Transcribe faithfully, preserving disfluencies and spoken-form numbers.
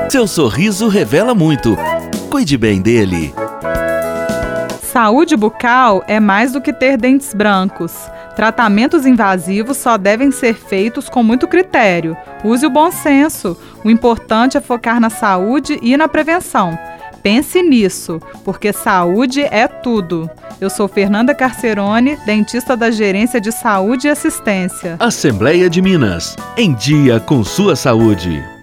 Seu sorriso revela muito. Cuide bem dele. Saúde bucal é mais do que ter dentes brancos. Tratamentos invasivos só devem ser feitos com muito critério. Use o bom senso. O importante é focar na saúde e na prevenção. Pense nisso, porque saúde é tudo. Eu sou Fernanda Carcerone, dentista da Gerência de Saúde e Assistência. Assembleia de Minas. Em dia com sua saúde.